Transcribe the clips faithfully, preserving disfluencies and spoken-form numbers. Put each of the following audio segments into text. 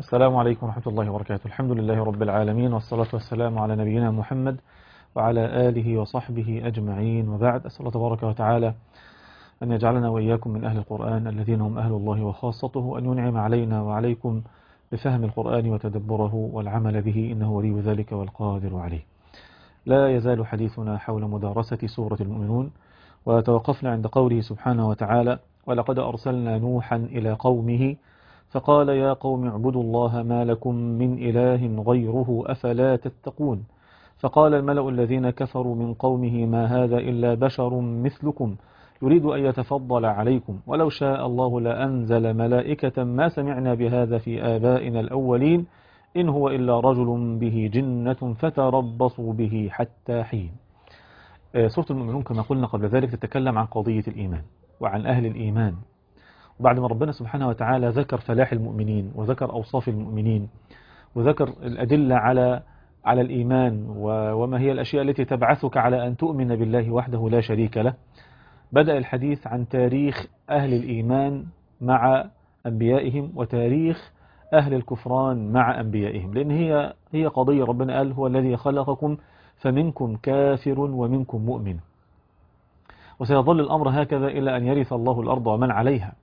السلام عليكم ورحمة الله وبركاته. الحمد لله رب العالمين، والصلاة والسلام على نبينا محمد وعلى آله وصحبه أجمعين، وبعد. أسأل الله تبارك وتعالى أن يجعلنا وإياكم من أهل القرآن الذين هم أهل الله وخاصته، أن ينعم علينا وعليكم بفهم القرآن وتدبره والعمل به، إنه ولي ذلك والقادر عليه. لا يزال حديثنا حول مدارسة سورة المؤمنون، وتوقفنا عند قوله سبحانه وتعالى: ولقد أرسلنا نوحا إلى قومه فقال يا قوم اعبدوا الله ما لكم من إله غيره أفلا تتقون. فقال الملأ الذين كفروا من قومه ما هذا إلا بشر مثلكم يريد أن يتفضل عليكم ولو شاء الله لأنزل ملائكة ما سمعنا بهذا في آبائنا الأولين إن هو إلا رجل به جنة فتربصوا به حتى حين. سورة المؤمنون كما قلنا قبل ذلك تتكلم عن قضية الإيمان وعن أهل الإيمان، وبعد ما ربنا سبحانه وتعالى ذكر فلاح المؤمنين وذكر أوصاف المؤمنين وذكر الأدلة على على الإيمان وما هي الأشياء التي تبعثك على أن تؤمن بالله وحده لا شريك له، بدأ الحديث عن تاريخ أهل الإيمان مع أنبيائهم وتاريخ أهل الكفران مع أنبيائهم، لأن هي هي قضية. ربنا قال هو الذي خلقكم فمنكم كافر ومنكم مؤمن، وسيظل الأمر هكذا إلى أن يرث الله الأرض ومن عليها.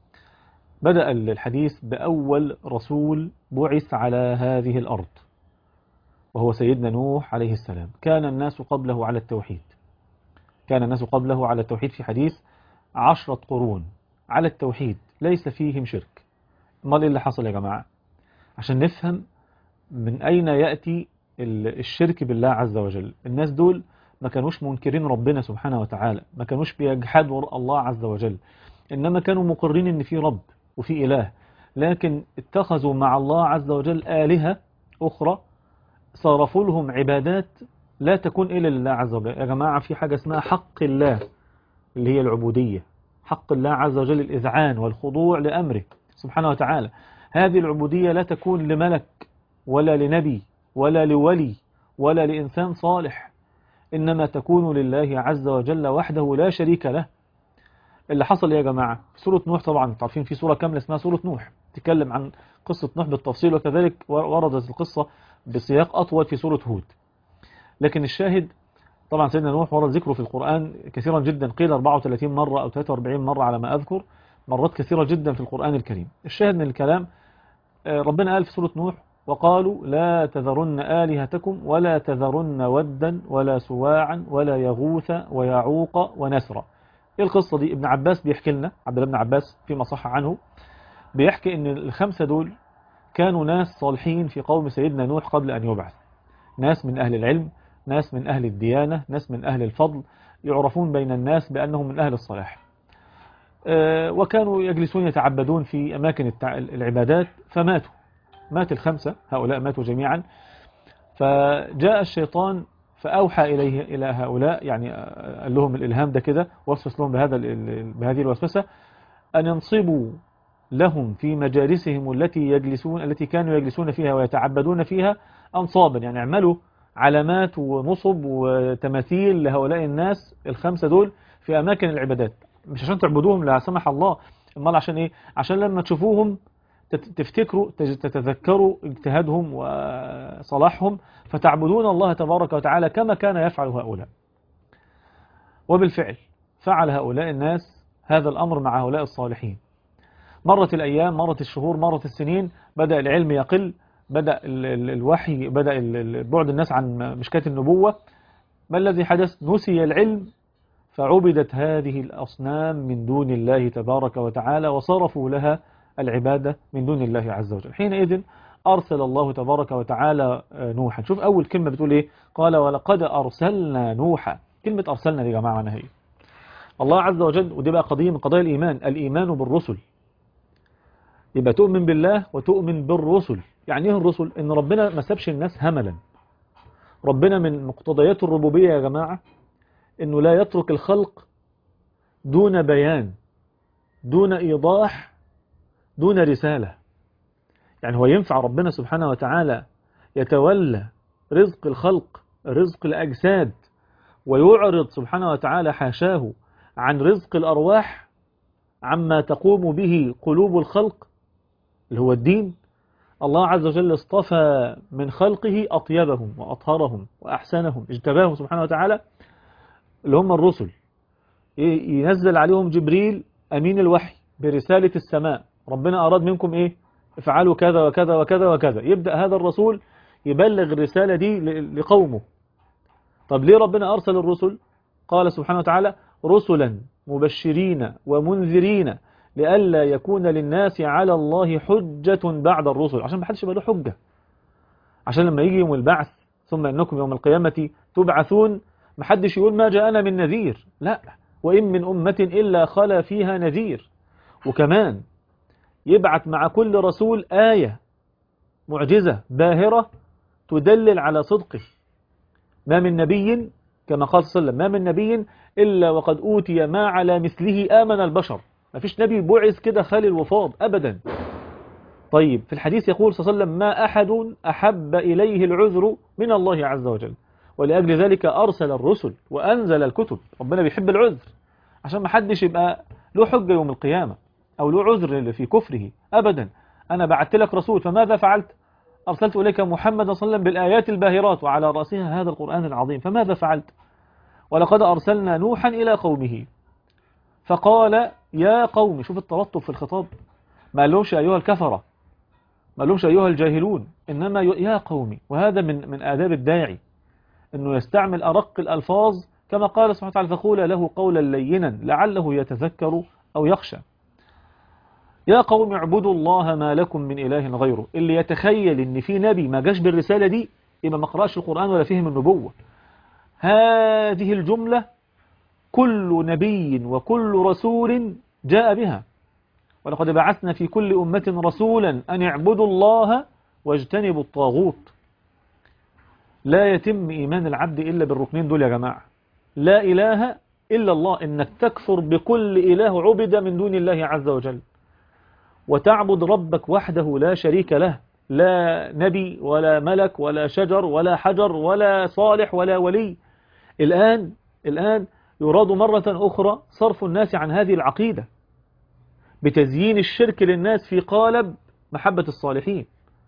بدأ الحديث بأول رسول بعث على هذه الأرض وهو سيدنا نوح عليه السلام. كان الناس قبله على التوحيد كان الناس قبله على التوحيد في حديث عشرة قرون على التوحيد ليس فيهم شرك. ما اللي حصل يا جماعة؟ عشان نفهم من أين يأتي الشرك بالله عز وجل. الناس دول ما كانوش منكرين ربنا سبحانه وتعالى، ما كانوش بيجحدوا الله عز وجل، إنما كانوا مقرين إن في رب وفي إله، لكن اتخذوا مع الله عز وجل آلهة أخرى صرفوا لهم عبادات لا تكون إلا لله عز وجل. يا جماعة في حاجة اسمها حق الله اللي هي العبودية، حق الله عز وجل الإذعان والخضوع لأمره سبحانه وتعالى. هذه العبودية لا تكون لملك ولا لنبي ولا لولي ولا لإنسان صالح، إنما تكون لله عز وجل وحده لا شريك له. اللي حصل يا جماعة في سورة نوح، طبعا تعرفين في سورة كاملة اسمها سورة نوح تتكلم عن قصة نوح بالتفصيل، وكذلك وردت القصة بسياق أطول في سورة هود. لكن الشاهد طبعا سيدنا نوح ورد ذكره في القرآن كثيرا جدا، قيل أربعة وثلاثين مرة أو ثلاثة وأربعين مرة على ما أذكر، مرات كثيرة جدا في القرآن الكريم. الشاهد من الكلام ربنا قال في سورة نوح: وقالوا لا تذرن آلهتكم ولا تذرن ودا ولا سواعا ولا يغوث ويعوق ونسرا. ايه القصة دي؟ ابن عباس بيحكي لنا، عبد الله بن عباس فيما صح عنه بيحكي ان الخمسة دول كانوا ناس صالحين في قوم سيدنا نوح قبل ان يبعث، ناس من اهل العلم، ناس من اهل الديانة، ناس من اهل الفضل، يعرفون بين الناس بانهم من اهل الصلاح. أه وكانوا يجلسون يتعبدون في اماكن العبادات، فماتوا مات الخمسة هؤلاء ماتوا جميعا. فجاء الشيطان فأوحى إليه إلى هؤلاء، يعني قال لهم الإلهام ده كده، وصفص لهم بهذا بهذه الوسوسة أن ينصبوا لهم في مجالسهم التي يجلسون التي كانوا يجلسون فيها ويتعبدون فيها أنصابا، يعني اعملوا علامات ونصب وتماثيل لهؤلاء الناس الخمسة دول في أماكن العبادات، مش عشان تعبدوهم لا سمح الله، امال عشان إيه؟ عشان لما تشوفوهم تفتكروا تتذكروا اجتهادهم وصلاحهم فتعبدون الله تبارك وتعالى كما كان يفعل هؤلاء. وبالفعل فعل هؤلاء الناس هذا الأمر مع هؤلاء الصالحين. مرت الأيام، مرت الشهور، مرت السنين، بدأ العلم يقل، بدأ الوحي، بدأ بعد الناس عن مشكاة النبوة. ما الذي حدث؟ نسي العلم فعبدت هذه الأصنام من دون الله تبارك وتعالى وصرفوا لها العبادة من دون الله عز وجل. حينئذ أرسل الله تبارك وتعالى نوحا. شوف أول كلمة بتقول إيه؟ قال ولقد أرسلنا نوحا. كلمة أرسلنا دي يا جماعة معناها إيه؟ الله عز وجل، ودي بقى قضية من قضايا الإيمان، الإيمان بالرسل. يبقى تؤمن بالله وتؤمن بالرسل. يعني إيه الرسل؟ إن ربنا ما سابش الناس هملا. ربنا من مقتضيات الربوبية يا جماعة إنه لا يترك الخلق دون بيان، دون إيضاح، دون رسالة. يعني هو ينفع ربنا سبحانه وتعالى يتولى رزق الخلق، رزق الأجساد، ويعرض سبحانه وتعالى حاشاه عن رزق الأرواح، عما تقوم به قلوب الخلق اللي هو الدين؟ الله عز وجل اصطفى من خلقه أطيبهم وأطهرهم وأحسنهم، اجتباهم سبحانه وتعالى اللي هم الرسل، ينزل عليهم جبريل أمين الوحي برسالة السماء، ربنا أراد منكم إيه؟ افعلوا كذا وكذا وكذا وكذا، يبدأ هذا الرسول يبلغ الرسالة دي لقومه. طب ليه ربنا أرسل الرسل؟ قال سبحانه وتعالى رسلا مبشرين ومنذرين لئلا يكون للناس على الله حجة بعد الرسل، عشان ما حدش يبقى له حجة، عشان لما يجي يوم البعث ثم إنكم يوم القيامة تبعثون ما حدش يقول ما جاءنا من نذير، لا، وإن من أمة إلا خلا فيها نذير. وكمان يبعث مع كل رسول آية معجزة باهرة تدلل على صدقه. ما من نبي كما قال صلى الله عليه وسلم ما من نبي إلا وقد أوتي ما على مثله آمن البشر، ما فيش نبي بعث كده خالي الوفاض أبدا. طيب في الحديث يقول صلى الله عليه وسلم ما أحد أحب إليه العذر من الله عز وجل، ولأجل ذلك أرسل الرسل وأنزل الكتب. ربنا بيحب العذر عشان ما حدش يبقى له حجة يوم القيامة أو له عذر في كفره أبدا. أنا بعت لك رسول فماذا فعلت؟ أرسلت إليك محمد صلى الله عليه وسلم بالآيات الباهرات وعلى رأسها هذا القرآن العظيم، فماذا فعلت؟ ولقد أرسلنا نوحا إلى قومه فقال يا قوم، شوف الترتب في الخطاب، ما قالهمش أيها الكفرة، ما قالهمش أيها الجاهلون، إنما يا قومي. وهذا من من آداب الداعي أنه يستعمل أرق الألفاظ كما قال سبحانه وتعالى فقول له قولا لينا لعله يتذكر أو يخشى. يا قوم اعبدوا الله ما لكم من إله غيره. اللي يتخيل ان في نبي ما جاش بالرسالة دي يبقى ما قرأش القرآن ولا فهم النبوة. هذه الجملة كل نبي وكل رسول جاء بها، ولقد بعثنا في كل أمة رسولا أن اعبدوا الله واجتنبوا الطاغوت. لا يتم إيمان العبد إلا بالركنين دول يا جماعة، لا إله إلا الله، إنك تكفر بكل إله عبد من دون الله عز وجل، وتعبد ربك وحده لا شريك له، لا نبي ولا ملك ولا شجر ولا حجر ولا صالح ولا ولي. الآن الآن يراد مرة أخرى صرف الناس عن هذه العقيدة بتزيين الشرك للناس في قالب محبة الصالحين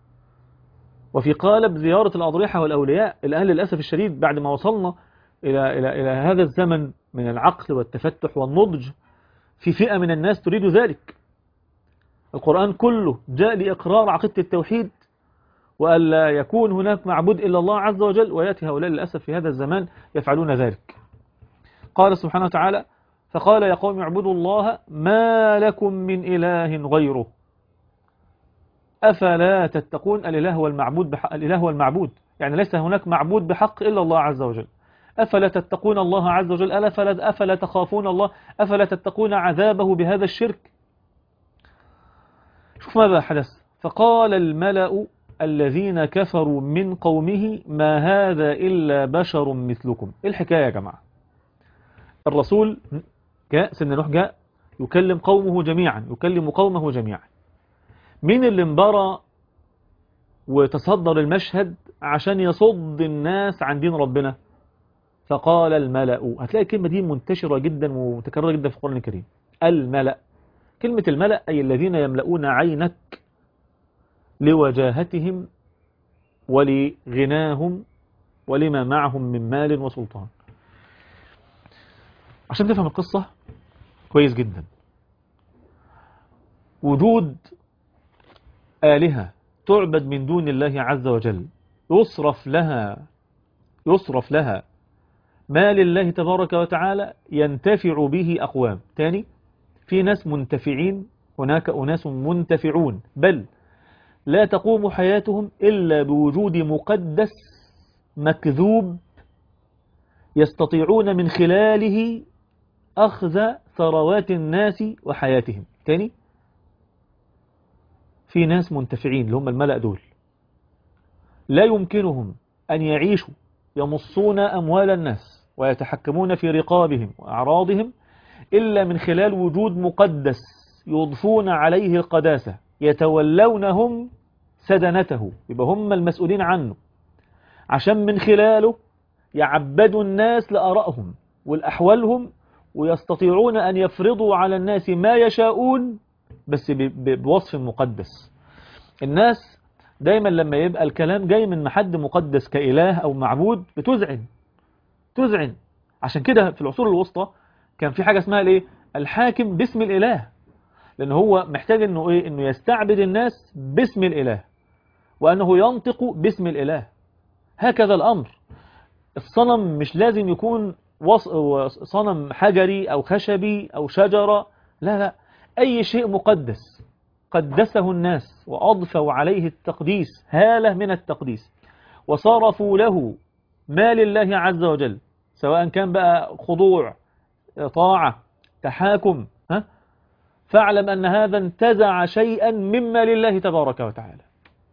وفي قالب زيارة الأضرحة والأولياء. الآن للأسف الشديد بعد ما وصلنا إلى, إلى, إلى هذا الزمن من العقل والتفتح والنضج، في فئة من الناس تريد ذلك. القرآن كله جاء لإقرار عقيدة التوحيد وألا يكون هناك معبود إلا الله عز وجل، ويأتي هؤلاء للأسف في هذا الزمان يفعلون ذلك. قال سبحانه وتعالى فقال يا قوم اعبدوا الله ما لكم من إله غيره أفلا تتقون. الإله هو المعبود بحق، الإله هو المعبود، يعني ليس هناك معبود بحق إلا الله عز وجل. أفلا تتقون الله عز وجل، أفلا, أفلا تخافون الله، أفلا تتقون عذابه بهذا الشرك. شوف ماذا حدث. فقال الملأ الذين كفروا من قومه ما هذا إلا بشر مثلكم. إيه الحكاية يا جماعة؟ الرسول جاء، سيدنا نوح جاء يكلم قومه جميعا، يكلم قومه جميعا. مين اللي انبرى وتصدر المشهد عشان يصد الناس عن دين ربنا؟ فقال الملأ. هتلاقي الكلمة دي منتشرة جدا ومتكررة جدا في القرآن الكريم. الملأ، كلمة الملأ أي الذين يملؤون عينك لوجاهتهم ولغناهم ولما معهم من مال وسلطان. عشان تفهم القصة كويس جدا، وجود آلهة تعبد من دون الله عز وجل يصرف لها يصرف لها ما لله تبارك وتعالى ينتفع به أقوام. تاني، في ناس منتفعين، هناك أناس منتفعون، بل لا تقوم حياتهم إلا بوجود مقدس مكذوب يستطيعون من خلاله أخذ ثروات الناس وحياتهم. تاني، في ناس منتفعين اللي هم الملأ دول لا يمكنهم أن يعيشوا يمصون أموال الناس ويتحكمون في رقابهم وأعراضهم إلا من خلال وجود مقدس يضفون عليه القداسة، يتولونهم سدنته، يبقى هم المسؤولين عنه، عشان من خلاله يعبدوا الناس لآرائهم والأحوالهم، ويستطيعون أن يفرضوا على الناس ما يشاءون بس بوصف مقدس. الناس دايما لما يبقى الكلام جاي من حد مقدس كإله أو معبود بتزعن تزعن. عشان كده في العصور الوسطى كان في حاجة اسمها الايه؟ الحاكم باسم الإله، لأن هو محتاج انه ايه؟ انه يستعبد الناس باسم الإله، وأنه ينطق باسم الإله. هكذا الأمر. الصنم مش لازم يكون صنم حجري أو خشبي أو شجرة، لا لا، أي شيء مقدس قدسه الناس وأضفوا عليه التقديس، هالة من التقديس، وصرفوا له ما لله عز وجل، سواء كان بقى خضوع، طاعة، تحاكم، ها؟ فاعلم أن هذا انتزع شيئا مما لله تبارك وتعالى.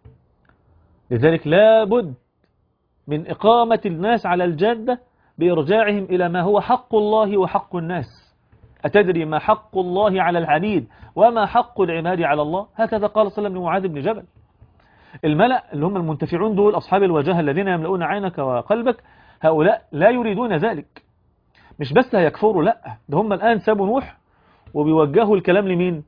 لذلك لا بد من إقامة الناس على الجادة بإرجاعهم إلى ما هو حق الله وحق الناس. أتدري ما حق الله على العبيد وما حق العباد على الله؟ هكذا قال صلى الله عليه وسلم لمعاذ بن جبل. الملأ اللي هم المنتفعون دول أصحاب الوجاهة الذين يملؤون عينك وقلبك، هؤلاء لا يريدون ذلك. مش بس هيكفروا، لا، ده هم الآن سابوا نوح وبيوجهوا الكلام لمين؟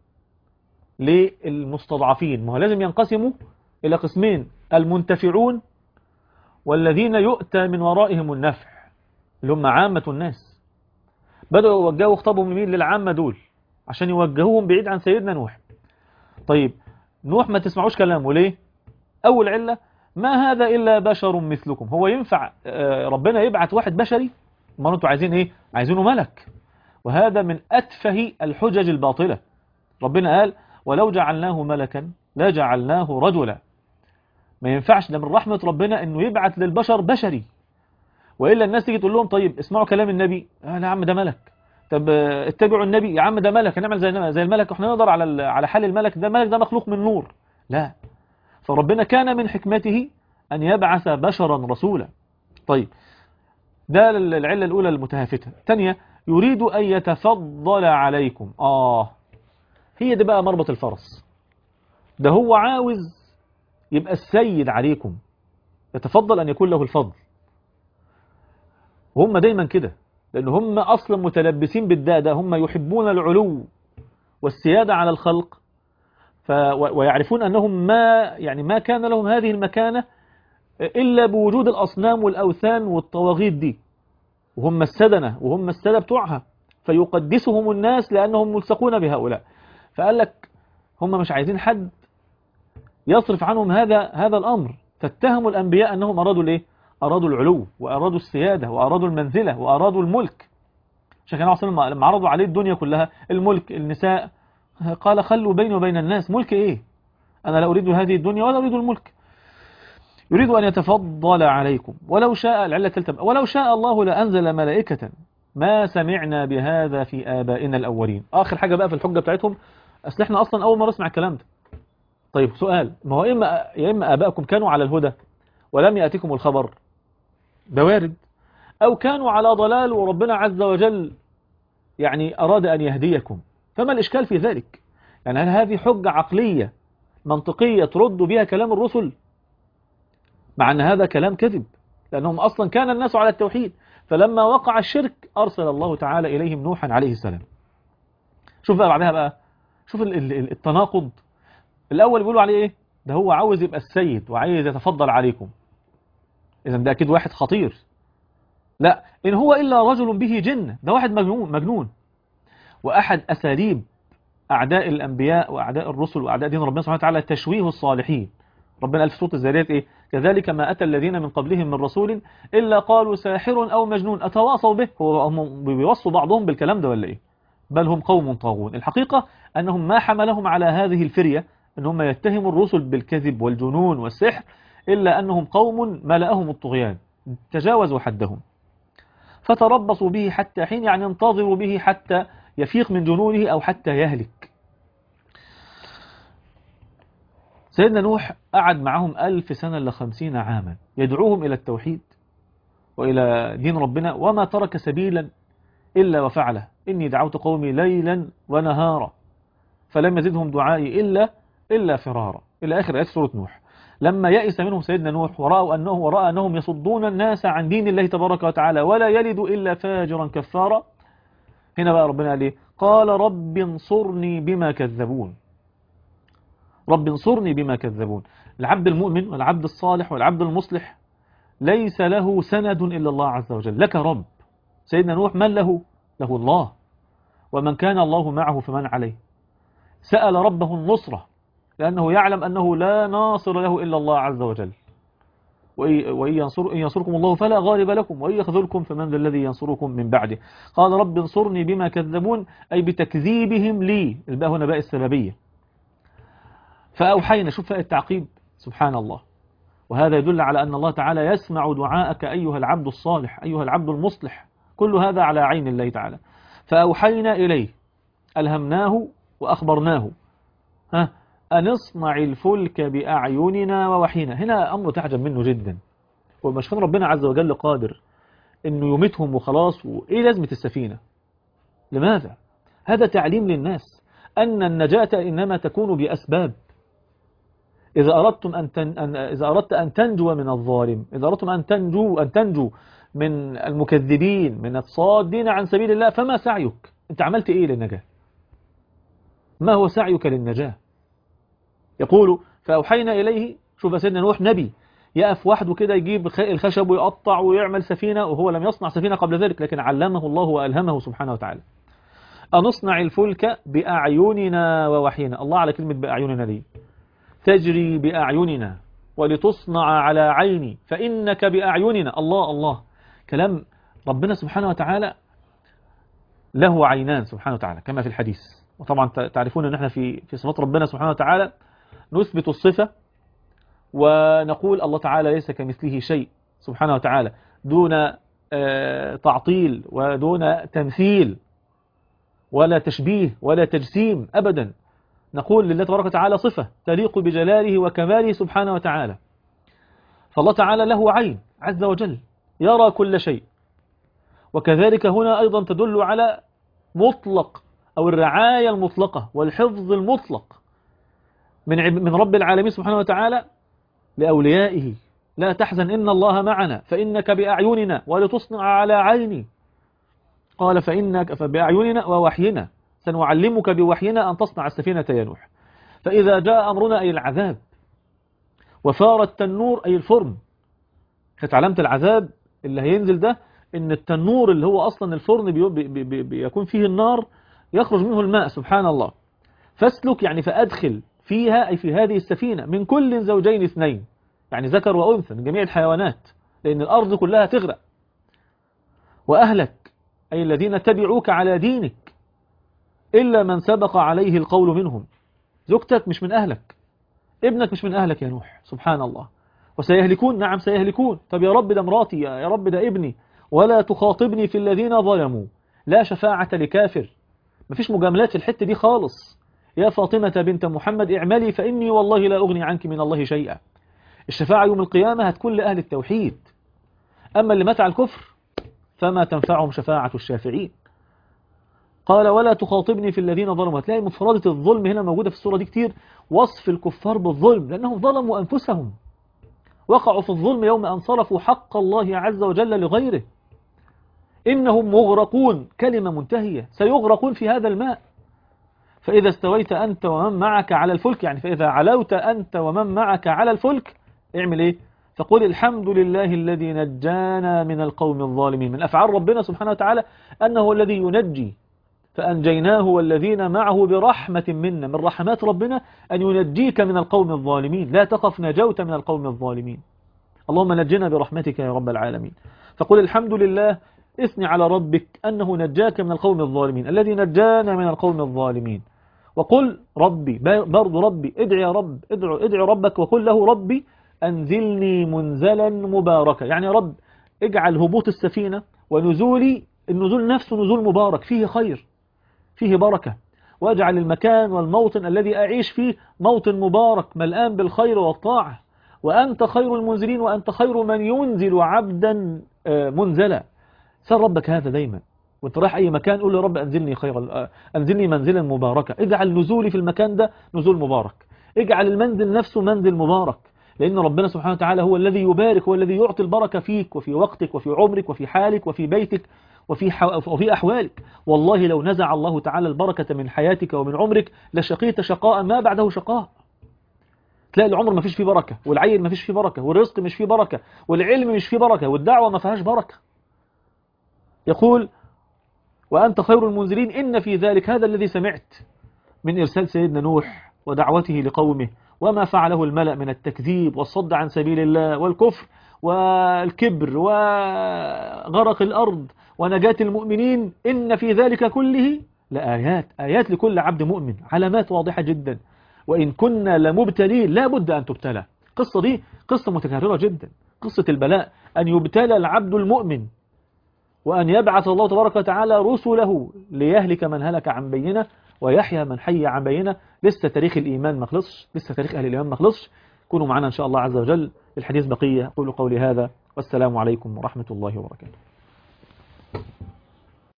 للمستضعفين. ما هو لازم ينقسموا إلى قسمين: المنتفعون والذين يؤتى من ورائهم النفع، اللي هم عامة الناس. بدأوا يوجهوا خطابهم لمين؟ للعامة دول، عشان يوجهوهم بعيد عن سيدنا نوح. طيب نوح ما تسمعوش كلامه ليه؟ أول علة: ما هذا إلا بشر مثلكم. هو ينفع ربنا يبعث واحد بشري؟ ما انتوا عايزين ايه؟ عايزينه ملك. وهذا من أتفه الحجج الباطلة. ربنا قال: ولو جعلناه ملكا لا جعلناه رجلا. ما ينفعش، ده من رحمة ربنا انه يبعث للبشر بشري. وإلا الناس تيجي تقول لهم: طيب اسمعوا كلام النبي. آه يا عم ده ملك. طب اتبعوا النبي يا عم ده ملك، هنعمل زي زي الملك، احنا نقدر على على حال الملك ده؟ الملك ده مخلوق من نور. لا، فربنا كان من حكمته أن يبعث بشرا رسولا. طيب ده العلة الأولى المتهافتة. الثانية: يريد أن يتفضل عليكم. آه هي دي بقى مربط الفرس. ده هو عاوز يبقى السيد عليكم، يتفضل أن يكون له الفضل. وهم دايما كده، لأن هم أصلا متلبسين بالداء ده. هم يحبون العلو والسيادة على الخلق، ف ويعرفون أنهم ما يعني ما كان لهم هذه المكانة إلا بوجود الأصنام والأوثان والطواغيت دي، وهم السدنة وهم السادة بتوعها، فيقدسهم الناس لأنهم ملصقون بهؤلاء. فقال لك هم مش عايزين حد يصرف عنهم هذا هذا الأمر، فاتهموا الأنبياء أنهم أرادوا الإيه؟ أرادوا العلو وأرادوا السيادة وأرادوا المنزلة وأرادوا الملك. عشان كده أصلا لما عرضوا عليه الدنيا كلها، الملك، النساء، قال: خلوا بيني وبين الناس، ملك إيه؟ أنا لا أريد هذه الدنيا ولا أريد الملك. يريد أن يتفضل عليكم. ولو شاء، العلة الثالثة: ولو شاء الله لأنزل ملائكة ما سمعنا بهذا في آبائنا الأولين. آخر حاجة بقى في الحجة بتاعتهم: أصل إحنا أصلا أول مرة نسمع الكلام ده. طيب سؤال: ما هو إما يا إما آبائكم كانوا على الهدى ولم يأتكم الخبر، ده وارد، أو كانوا على ضلال وربنا عز وجل يعني أراد أن يهديكم، فما الإشكال في ذلك؟ يعني هل هذه حجة عقلية منطقية ترد بها كلام الرسل؟ مع أن هذا كلام كذب، لأنهم أصلا كان الناس على التوحيد، فلما وقع الشرك أرسل الله تعالى إليهم نوحا عليه السلام. شوف بقى بعدها بقى، شوف التناقض. الأول بيقولوا عليه إيه؟ ده هو عاوز يبقى السيد وعايز يتفضل عليكم. إذا ده أكيد واحد خطير. لا، إن هو إلا رجل به جنة، ده واحد مجنون مجنون. وأحد أساليب أعداء الأنبياء وأعداء الرسل وأعداء دين ربنا سبحانه وتعالى تشويه الصالحين. ربنا قال في سورة الذاريات إيه؟ كذلك ما أتى الذين من قبلهم من رسول إلا قالوا ساحر أو مجنون أتواصوا به. هو هم بيوصوا بعضهم بالكلام ده ولا إيه؟ بل هم قوم طاغون. الحقيقة أنهم ما حملهم على هذه الفرية أنهم يتهموا الرسل بالكذب والجنون والسحر، إلا أنهم قوم ملأهم الطغيان، تجاوزوا حدهم. فتربصوا به حتى حين، يعني انتظروا به حتى يفيق من جنونه أو حتى يهلك. سيدنا نوح قعد معهم ألف سنة لخمسين عاما يدعوهم إلى التوحيد وإلى دين ربنا، وما ترك سبيلا إلا وفعله. إني دعوت قومي ليلا ونهارا فلم يزدهم دعائي إلا إلا فرارا، إلى آخر آيات سورة نوح. لما يئس منهم سيدنا نوح ورأوا أنه ورأى أنهم يصدون الناس عن دين الله تبارك وتعالى ولا يلد إلا فاجرا كفارا، هنا بقى ربنا قال إيه؟ قال رب انصرني بما كذبون. رب انصرني بما كذبون. العبد المؤمن والعبد الصالح والعبد المصلح ليس له سند إلا الله عز وجل. لك رب. سيدنا نوح من له؟ له الله، ومن كان الله معه فمن عليه. سأل ربه النصرة لأنه يعلم أنه لا ناصر له إلا الله عز وجل. وإن ينصر ينصركم الله فلا غالب لكم وإن يخذلكم فمن ذا الذي ينصركم من بعده. قال رب انصرني بما كذبون، أي بتكذيبهم لي. الباء هنا باء السببية. فأوحينا، شوف فاء التعقيب، سبحان الله. وهذا يدل على أن الله تعالى يسمع دعاءك أيها العبد الصالح، أيها العبد المصلح. كل هذا على عين الله تعالى. فأوحينا إليه، ألهمناه وأخبرناه، ها أن اصنع الفلك بأعيننا ووحينا. هنا أمر تعجب منه جدا. ومش كان ربنا عز وجل قادر أنه يمتهم وخلاص؟ وإيه لازمة السفينة؟ لماذا؟ هذا تعليم للناس أن النجاة إنما تكون بأسباب. إذا أردتم أن, تن... أن إذا أردت أن تنجو من الظالم، إذا أردتم أن تنجو أن تنجو من المكذبين، من الصادين عن سبيل الله، فما سعيك؟ أنت عملت إيه للنجاة؟ ما هو سعيك للنجاة؟ يقول فأوحينا إليه. شوف سيدنا نوح نبي يقف وحده كده يجيب الخشب ويقطع ويعمل سفينة، وهو لم يصنع سفينة قبل ذلك، لكن علمه الله وألهمه سبحانه وتعالى. أن نصنع الفلك بأعيننا ووحينا. الله على كلمة بأعيننا دي. تجري بأعيننا ولتصنع على عيني فإنك بأعيننا. الله الله، كلام ربنا سبحانه وتعالى له عينان سبحانه وتعالى كما في الحديث. وطبعا تعرفون أن احنا في في صفات ربنا سبحانه وتعالى نثبت الصفة ونقول الله تعالى ليس كمثله شيء سبحانه وتعالى، دون تعطيل ودون تمثيل ولا تشبيه ولا تجسيم أبدا. نقول لله تبارك وتعالى صفة تليق بجلاله وكماله سبحانه وتعالى. فالله تعالى له عين عز وجل يرى كل شيء. وكذلك هنا أيضا تدل على مطلق أو الرعاية المطلقة والحفظ المطلق من من رب العالمين سبحانه وتعالى لأوليائه. لا تحزن إن الله معنا فإنك بأعيننا ولتصنع على عيني. قال فإنك فبأعيننا ووحينا، سنعلمك بوحينا أن تصنع السفينة يا نوح. فإذا جاء أمرنا أي العذاب وفار التنور أي الفرن. كانت علامة العذاب اللي هينزل ده إن التنور اللي هو أصلا الفرن بي بي بي بيكون فيه النار يخرج منه الماء سبحان الله. فاسلك يعني فأدخل فيها أي في هذه السفينة من كل زوجين اثنين، يعني ذكر وأنثى من جميع الحيوانات، لأن الأرض كلها تغرق. وأهلك أي الذين تبعوك على دينك إلا من سبق عليه القول منهم. زوجتك مش من أهلك، ابنك مش من أهلك يا نوح سبحان الله. وسيهلكون، نعم سيهلكون. طب يا رب ده مراتي، يا رب ده ابني. ولا تخاطبني في الذين ظلموا. لا شفاعة لكافر. مفيش مجاملات في الحتة دي خالص. يا فاطمة بنت محمد اعملي فإني والله لا أغني عنك من الله شيئا. الشفاعة يوم القيامة هتكون لأهل التوحيد. أما اللي مات على الكفر فما تنفعهم شفاعة الشافعين. قال ولا تخاطبني في الذين ظلموا. هتلاقي مفردة الظلم هنا موجودة في السورة دي كتير، وصف الكفار بالظلم لأنهم ظلموا أنفسهم، وقعوا في الظلم يوم أن صرفوا حق الله عز وجل لغيره. إنهم مغرقون، كلمة منتهية، سيغرقون في هذا الماء. فإذا استويت أنت ومن معك على الفلك، يعني فإذا علوت أنت ومن معك على الفلك اعمل إيه؟ فقل الحمد لله الذي نجانا من القوم الظالمين. من أفعال ربنا سبحانه وتعالى أنه الذي ينجي، فأنجيناه والذين معه برحمة منا. من رحمات ربنا أن ينجيك من القوم الظالمين. لا تخف نجوت من القوم الظالمين. اللهم نجنا برحمتك يا رب العالمين. فقل الحمد لله، اثني على ربك أنه نجاك من القوم الظالمين، الذي نجانا من القوم الظالمين. وقل ربي، برضو ربي، ادعي يا رب، ادعو, ادعو ربك وقل له ربي أنزلني منزلا مباركا. يعني يا رب اجعل هبوط السفينة ونزولي، النزول نفسه نزول مبارك فيه خير فيه بركة، واجعل المكان والموطن الذي أعيش فيه موطن مبارك ملآن بالخير والطاعة. وأنت خير المنزلين وأنت خير من ينزل عبدا منزلا. سأل ربك هذا دايما وانت رايح أي مكان، قول له رب أنزلني خير، أنزلني منزلا مباركا. اجعل نزولي في المكان ده نزول مبارك، اجعل المنزل نفسه منزل مبارك، لأن ربنا سبحانه وتعالى هو الذي يبارك، هو الذي يعطي البركة فيك وفي وقتك وفي عمرك وفي حالك وفي بيتك وفي وفي أحوالك. والله لو نزع الله تعالى البركة من حياتك ومن عمرك لشقيت شقاء ما بعده شقاء. تلاقي العمر ما فيش فيه بركة، والعيل ما فيش فيه بركة، والرزق مش فيه بركة، والعلم مش فيه بركة، والدعوة ما فيهاش بركة. يقول وأنت خير المنزلين إن في ذلك، هذا الذي سمعت من إرسال سيدنا نوح ودعوته لقومه وما فعله الملأ من التكذيب والصد عن سبيل الله والكفر والكبر وغرق الأرض ونجاة المؤمنين، إن في ذلك كله لآيات، آيات لكل عبد مؤمن، علامات واضحة جدا. وإن كنا لمبتلين، لا بد أن تبتلى. قصة دي قصة متكررة جدا، قصة البلاء، أن يبتلى العبد المؤمن، وأن يبعث الله تبارك وتعالى رسله ليهلك من هلك عن بينة ويحيى من حي عن بينة. لسه تاريخ الإيمان ما خلصش، لسه تاريخ أهل الإيمان ما خلصش. كونوا معنا إن شاء الله عز وجل، الحديث بقية. أقول قولي هذا والسلام عليكم ورحمة الله وبركاته.